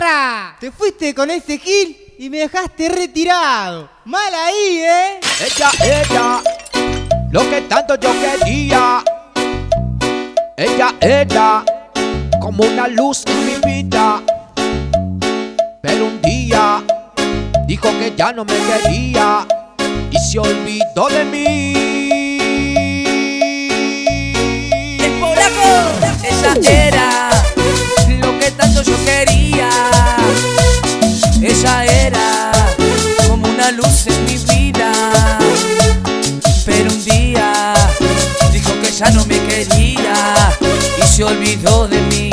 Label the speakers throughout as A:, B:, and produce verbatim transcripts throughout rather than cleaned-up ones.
A: ¡Zarra! Te fuiste con ese gil y me dejaste retirado. Mal ahí, ¿eh?
B: Ella era lo que tanto yo quería. Ella era como una luz en mi vida. Pero un día dijo que ya no me quería y se olvidó de mí.
C: El polaco, ella era lo que tanto yo quería. Ella era como una luz en mi vida. Pero un día dijo que ya no me quería y se olvidó de mí.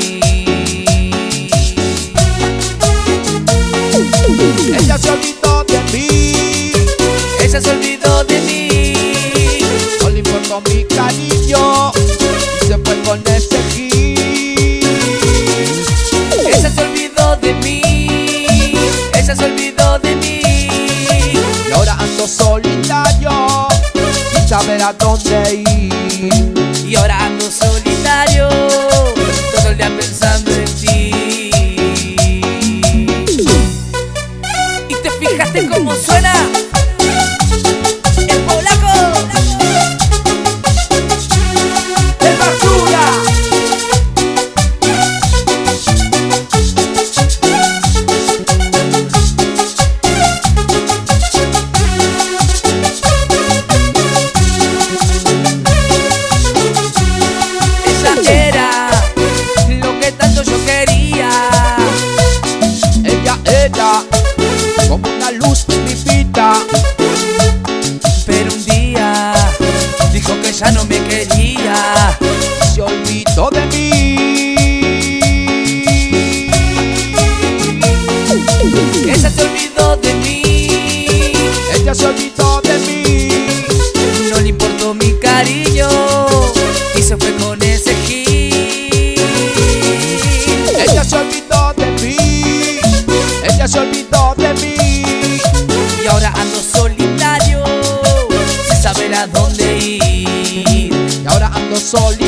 B: Ella se olvidó de mí.
C: Ella se olvidó de mí.
B: No le importó mi cariño y se fue con ese gil.
C: Ella se olvidó de mí. Ella se olvidó de mí.
B: Y ahora ando solitario sin saber a dónde ir.
C: Y ahora ando solitario todo el día pensando en ti. ¿Y te fijaste cómo suena? El polaco, el basura. Era lo que tanto yo quería.
B: Ella era como una luz en mi vida.
C: Pero un día dijo que ya no me quería.
B: Se olvidó de mí.
C: Ella se olvidó de mí.
B: Ella se olvidó de mí.
C: No le importó mi cariño y se fue con ese gil.
B: Ella se olvidó de mí. Ella se olvidó de mí.
C: Y ahora ando solitario sin saber a dónde ir.
B: Y ahora ando solitario